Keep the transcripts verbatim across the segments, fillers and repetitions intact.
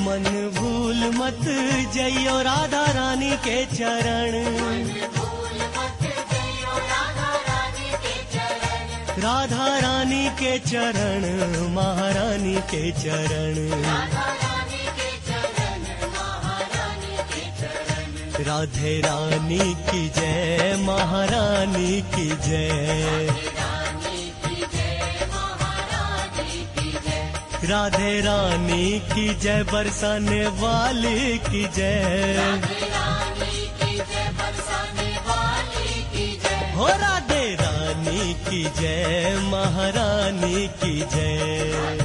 मन भूल मत जइयो राधा रानी के चरण, राधा रानी के चरण, महारानी के चरण, राधे रानी की जय, महारानी की जय, राधे रानी की जय, बरसाने वाली की जय, हो राधे रानी की जय, महारानी की जय।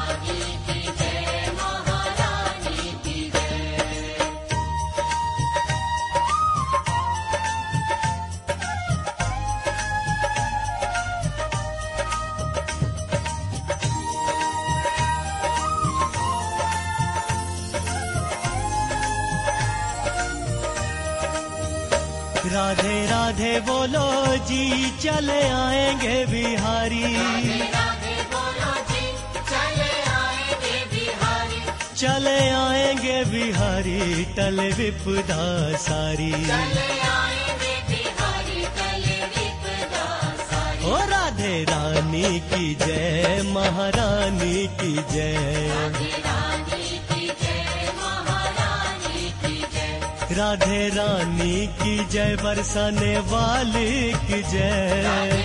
राधे राधे बोलो जी, चले आएंगे बिहारी, चले आएंगे बिहारी, टले विपदा सारी, ओ राधे रानी की जय, महारानी की जय, राधे रानी की जय, बरसाने वाली की जय,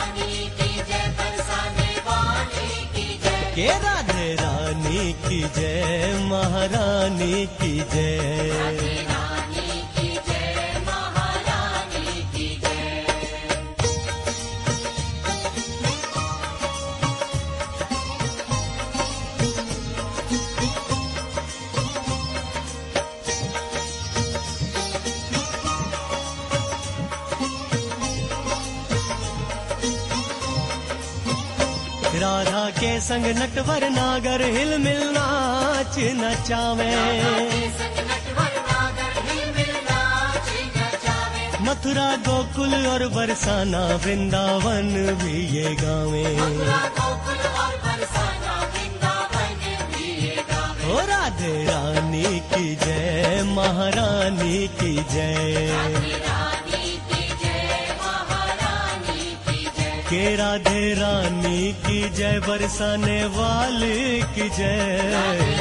के राधे रानी की जय, महारानी की जय। राधा के संग नटवर नागर हिल मिल नाच नचावे, मथुरा गोकुल और बरसाना वृंदावन भी ये गावे, ओ राधे रानी की जय, महारानी की जय, के राधे रानी की जय, बरसाने वाली की जय,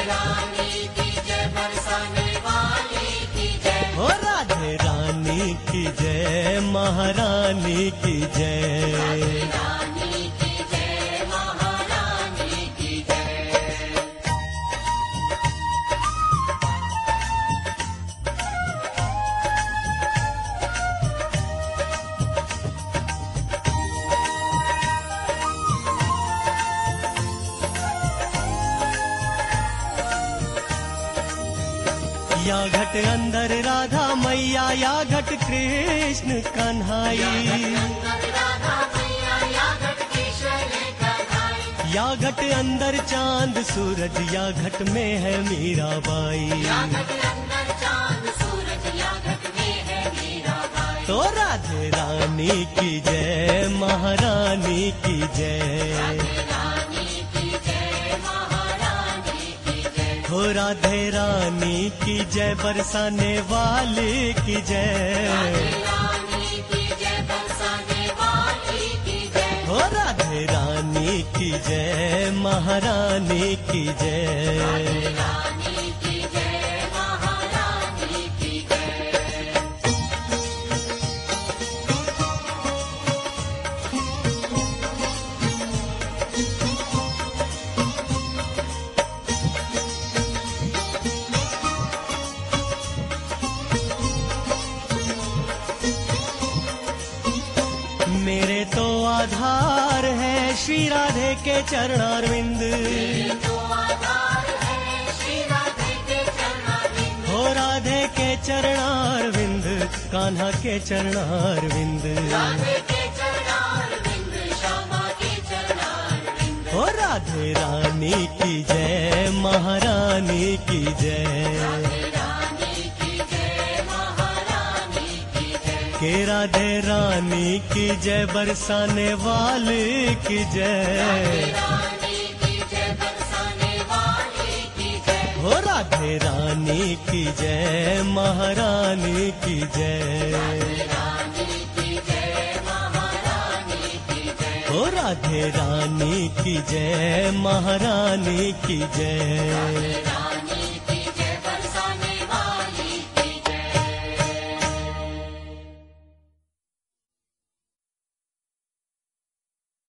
हो राधे रानी की जय, महारानी की जय। या घट अंदर राधा मैया, या घट कृष्ण कन्हाई, या घट अंदर चांद सूरज, या घट में है मीराबाई, तो राधे रानी की जय, महारानी की जय, हो राधे रानी की जय, बरसाने वाली की जय, हो राधे रानी की जय, महारानी की जय। मेरे तो आधार है श्री राधे के चरणारविंद, हो राधे के चरणारविंद, कान्हा के चरणारविंद, हो राधे रानी की जय, महारानी की जय, के राधे रानी की जय, बरसाने वाली की जय, हो राधे रानी की जय, महारानी की जय। ओ राधे रानी की जय, महारानी की जय।